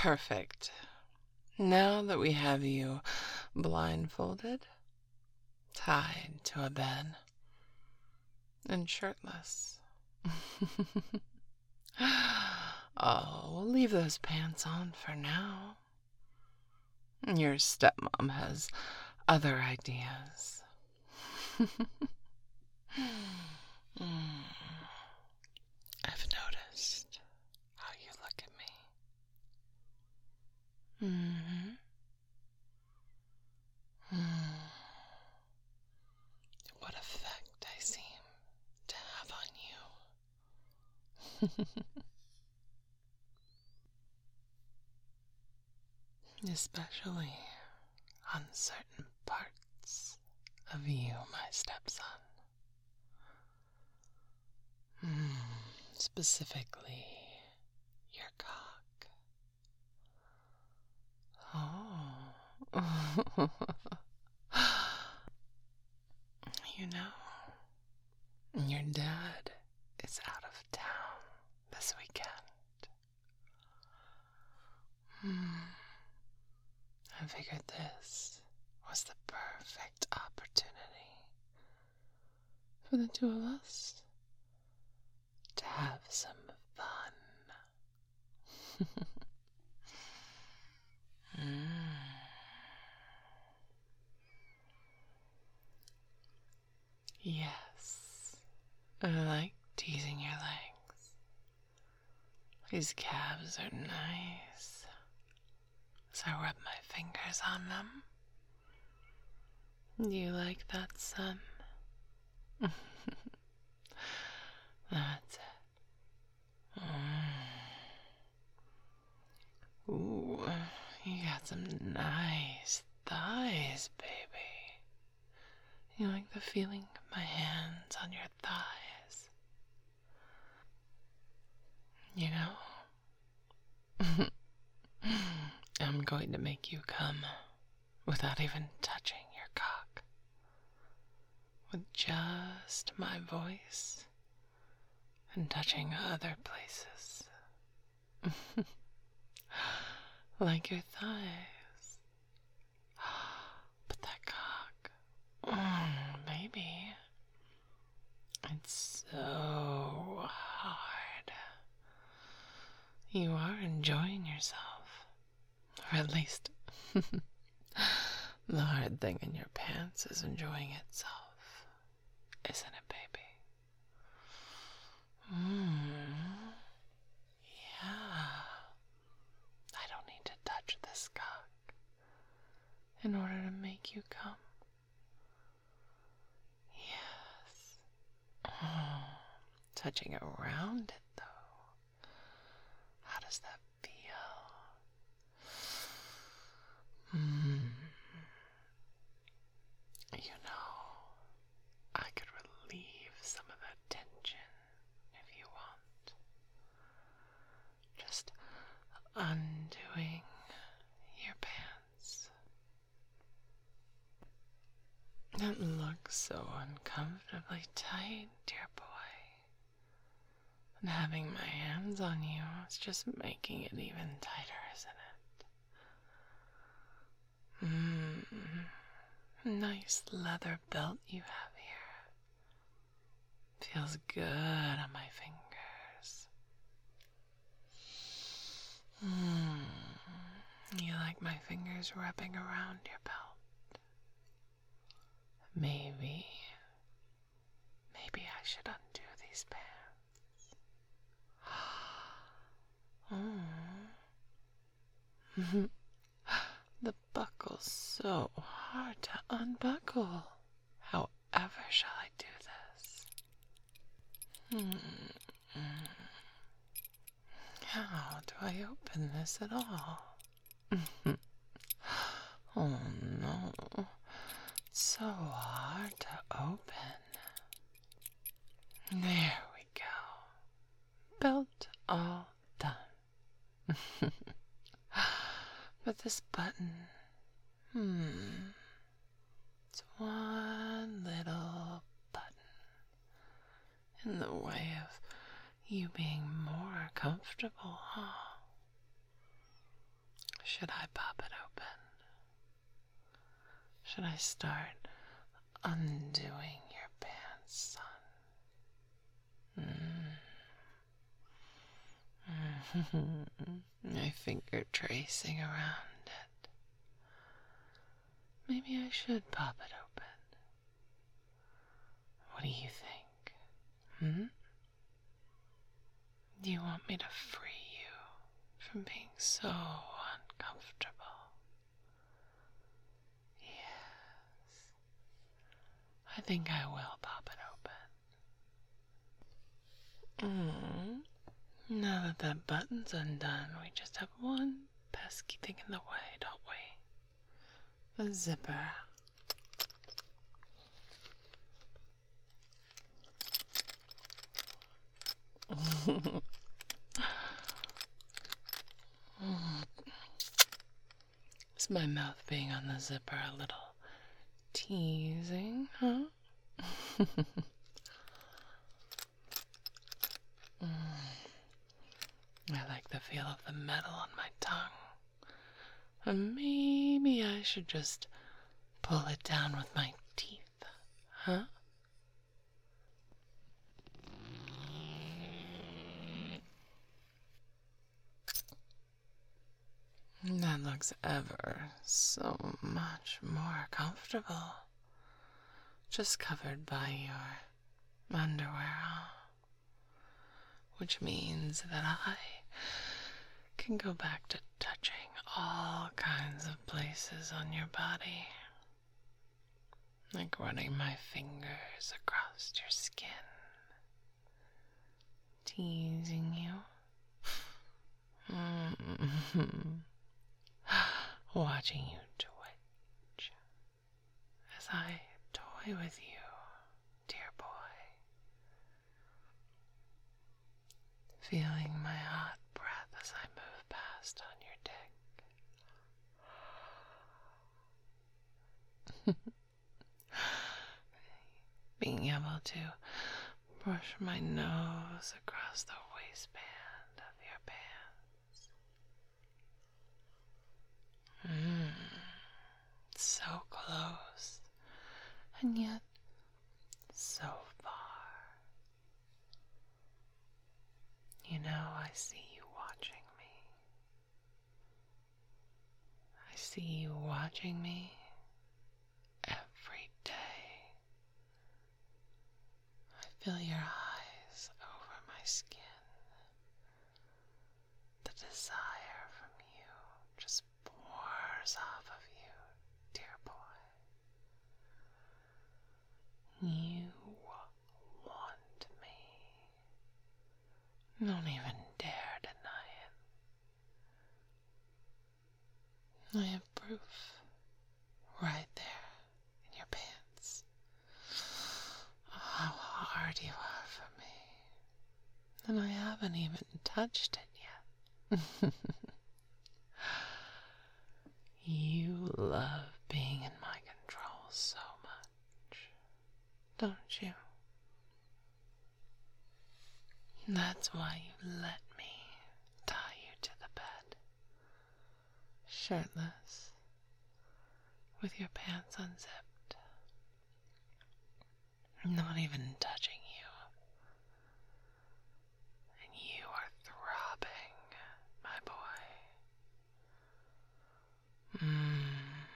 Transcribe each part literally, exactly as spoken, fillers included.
Perfect. Now that we have you blindfolded, tied to a bed, and shirtless. Oh, we'll leave those pants on for now. Your stepmom has other ideas. Mm. I've noticed how you look at me. Mm-hmm. Mm. What effect I seem to have on you. Especially on certain parts of you, my stepson. Mm, specifically, your cock. Oh. You know, your dad is out of town this weekend. Hmm. I figured this was the perfect opportunity for the two of us to have some fun. mm. Yes, I like teasing your legs. These calves are nice, as I rub my fingers on them. Do you like that, son? That's it. Mm. Ooh, you got some nice thighs, baby. You like the feeling of my hands on your thighs? You know, I'm going to make you come without even touching your cock. With just my voice and touching other places. Like your thighs. But that cock, mm, baby, it's so hard. You are enjoying yourself. Or at least, the hard thing in your pants is enjoying itself. Isn't it, baby? Mm. Yeah. I don't need to touch this cock in order to make you come. Yes. Oh, touching around it, though. How does that feel? Hmm. You know, I could relieve some of that tension if you want. Just undoing your pants. It looks so uncomfortably tight, dear boy. And having my hands on you is just making it even tighter, isn't it? Mmm. Nice leather belt you have here. Feels good on my fingers. Mmm. You like my fingers wrapping around your belt? Maybe, maybe I should undo these pants. Oh. The buckle's so hard to unbuckle. However shall I do this? Hmm. How do I open this at all? Oh no. It's so hard to open. There we go. Belt all done. But this button, hmm, it's one little button in the way of you being more comfortable, huh? Should I pop it open? Should I start undoing your pants, son? Mm. My finger tracing around it. Maybe I should pop it open. What do you think? Hmm? Do you want me to free you from being so uncomfortable? Yes. I think I will pop it open. Mm. Now that that button's undone, we just have one pesky thing in the way, don't we? The zipper. Is my mouth being on the zipper a little teasing, huh? mm. I like the feel of the metal on my tongue. And maybe I should just pull it down with my teeth, huh? That looks ever so much more comfortable. Just covered by your underwear, huh? Which means that I can go back to touching all kinds of places on your body. Like running my fingers across your skin. Teasing you. Mm-hmm. Watching you twitch as I toy with you, dear boy. Feeling my hot breath as I move past on your dick. Being able to brush my nose across the waistband of your pants. Mmm, so close, and yet so far. You know, I see you watching me. I see you watching me every day. I feel your eyes over my skin. The desire from you just pours off of you, dear boy. You want me. Don't even dare deny it. I have proof right there in your pants. How hard you are for me. And I haven't even touched it yet. You love being in my control so much, don't you? That's why you let me tie you to the bed, shirtless, with your pants unzipped, not even touching you. And you are throbbing, my boy. Mmm.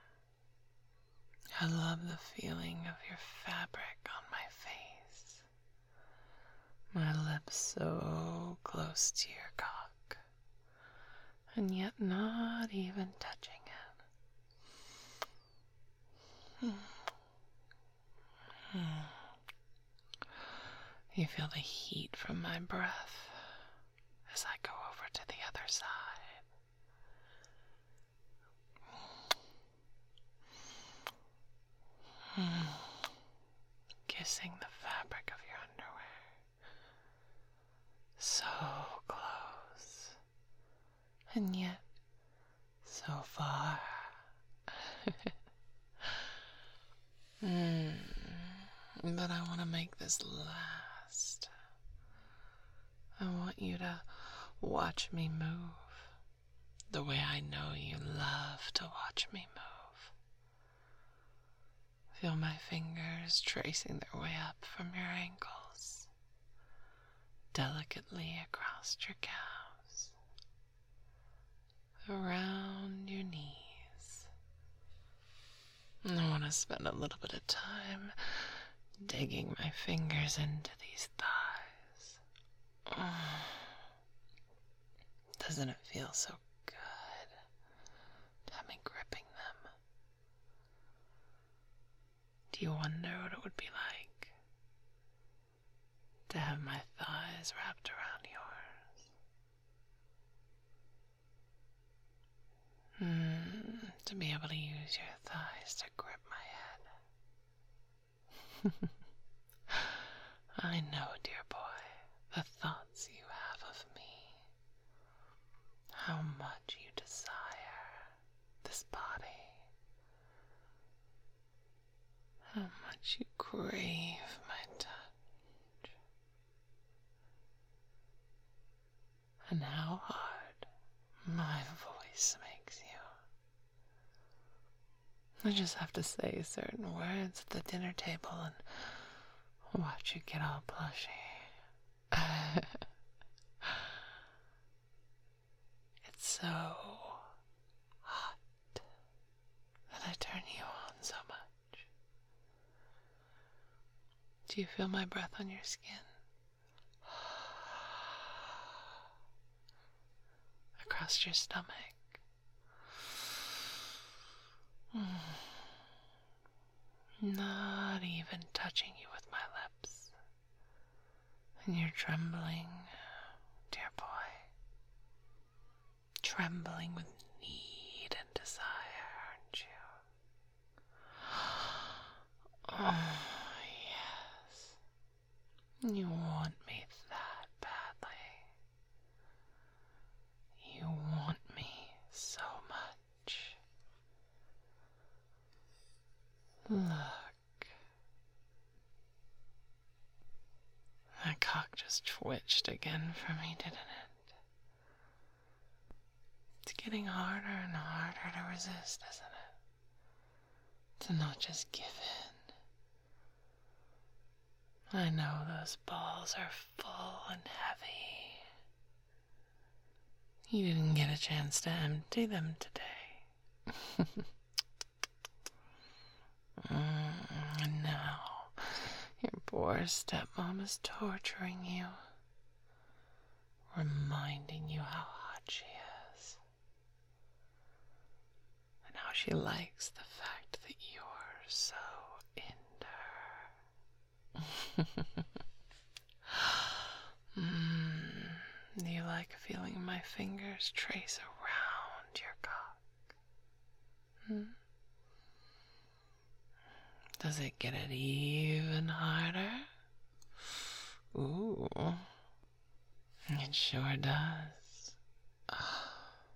I love the feeling of your fabric on my face. My lips so close to your cock, and yet not even touching it. Mm. Mm. You feel the heat from my breath as I go over to the other side. Mm. Kissing the fabric of your underwear. So close, and yet so far. mm. But I want to make this last. I want you to watch me move the way I know you love to watch me move. Feel my fingers tracing their way up from your ankles, delicately across your calves, around your knees. I want to spend a little bit of time digging my fingers into these thighs. Oh, doesn't it feel so good to have me gripping them? Do you wonder what it would be like to have my thighs wrapped around yours? Hmm, to be able to use your thighs to grip my head. I know, dear boy, the thoughts you have of me. How much you desire this body. How much you crave my touch. And how hard my voice makes you. I just have to say certain words at the dinner table and watch you get all plushy. It's so hot that I turn you on so much. Do you feel my breath on your skin? Across your stomach. Not even touching you with my lips. And you're trembling, dear boy. Trembling with need and desire, aren't you? Oh, yes. You want me that badly. You want me so much. Look. That cock just twitched again for me, didn't it? It's getting harder and harder to resist, isn't it? To not just give in. I know those balls are full and heavy. You didn't get a chance to empty them today. mm, and now, your poor stepmom is torturing you, reminding you how hot she is, and how she likes the fact that you're so into her. mm, do you like feeling my fingers trace around your cock? Hmm? Does it get it even harder? Ooh, it sure does. Oh,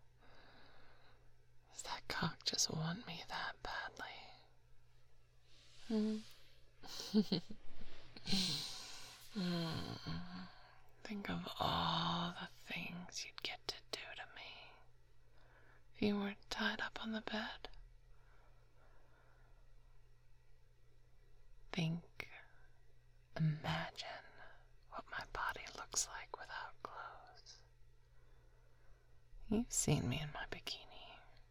does that cock just want me that badly? Hmm? mm. Think of all the things you'd get to do to me if you weren't tied up on the bed. Think, imagine what my body looks like without clothes. You've seen me in my bikini.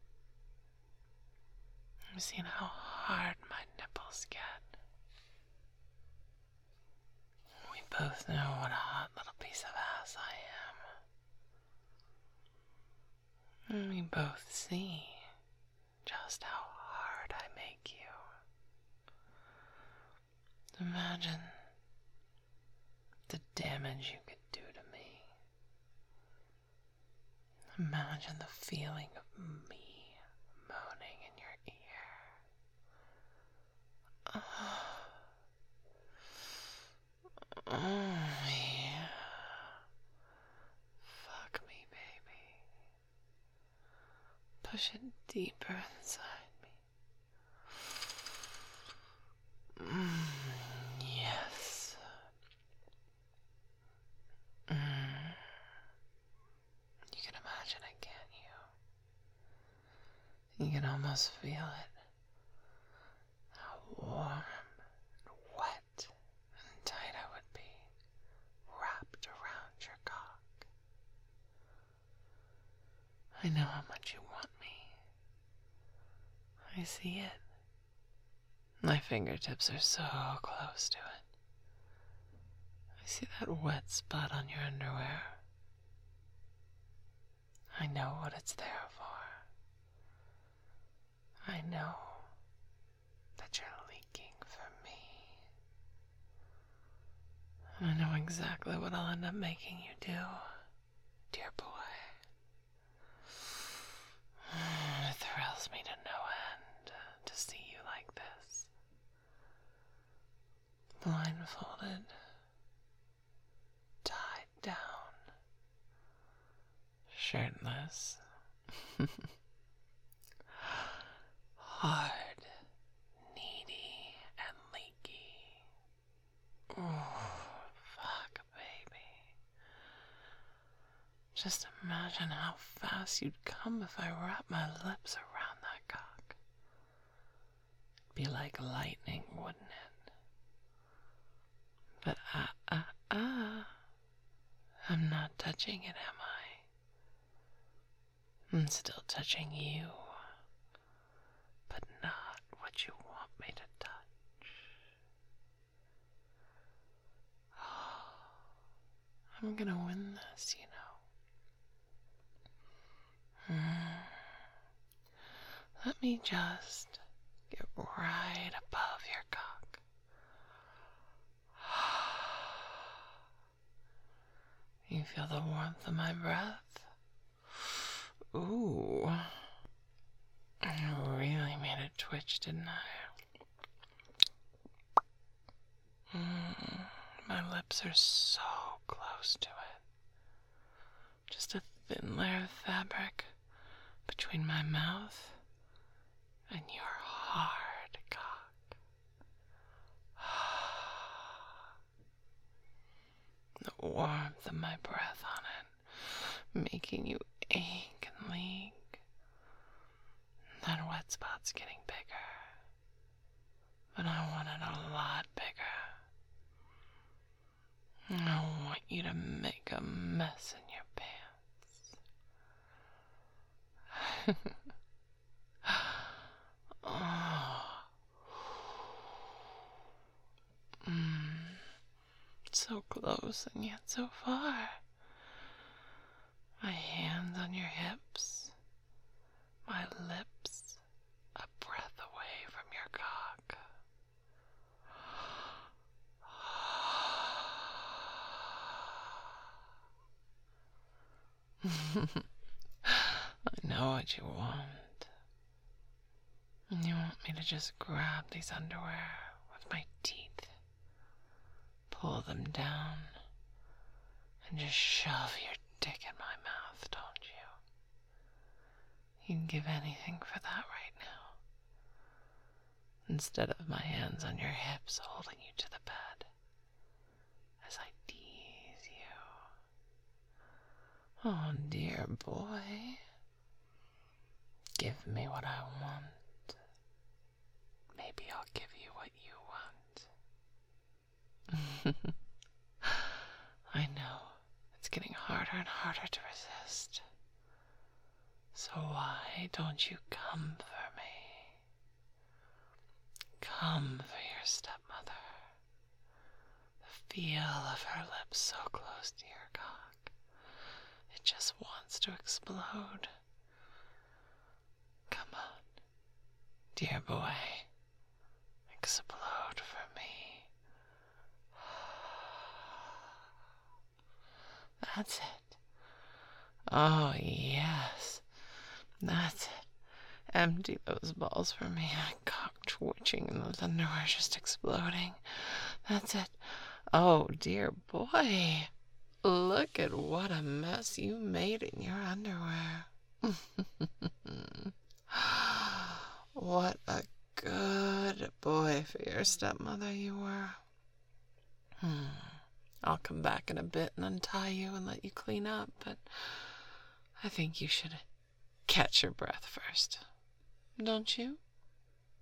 You've seen how hard my nipples get. We both know what a hot little piece of ass I am. And we both see just how hard I make you. Imagine the damage you could do to me. Imagine the feeling of me moaning in your ear. Oh, oh yeah. Fuck me, baby. Push it deeper inside me. Mm, yes. Mm. You can imagine it, can't you? You can almost feel it. How warm and wet and tight I would be, wrapped around your cock. I know how much you want me. I see it. My fingertips are so close to it. I see that wet spot on your underwear. I know what it's there for. I know that you're leaking for me. And I know exactly what I'll end up making you do, dear boy. It thrills me to no end to see you like this. Blindfolded, tied down, shirtless, hard, needy, and leaky. Oh, fuck, baby. Just imagine how fast you'd come if I wrapped my lips around that cock. It'd be like lightning, wouldn't it? But ah, ah, ah. I'm not touching it, am I? I'm still touching you, but not what you want me to touch. Oh, I'm gonna win this, you know. Mm. Let me just get right above your cock. You feel the warmth of my breath? Ooh. I really made it twitch, didn't I? Mm, my lips are so close to it. Just a thin layer of fabric between my mouth and your hard cock. The warmth of my breath on it, making you ache and leak. That wet spot's getting bigger, but I want it a lot bigger. I want you to make a mess in your pants. Oh. Mm. So close and yet so far. My hands on your hips, my lips a breath away from your cock. I know what you want. You want me to just grab these underwear with my teeth, pull them down, and just shove your dick in my mouth, don't you? You'd give anything for that right now. Instead of my hands on your hips holding you to the bed as I tease you. Oh, dear boy. Give me what I want. Maybe I'll give you what you want. I know. It's getting harder and harder to resist. So why don't you come for me? Come for your stepmother. The feel of her lips so close to your cock. It just wants to explode. Come on, dear boy. Explode for me. That's it. Oh, yes. That's it. Empty those balls for me. That cock twitching and those underwear just exploding. That's it. Oh, dear boy. Look at what a mess you made in your underwear. What a good boy for your stepmother you were. Hmm. I'll come back in a bit and untie you and let you clean up, but I think you should catch your breath first. don't you?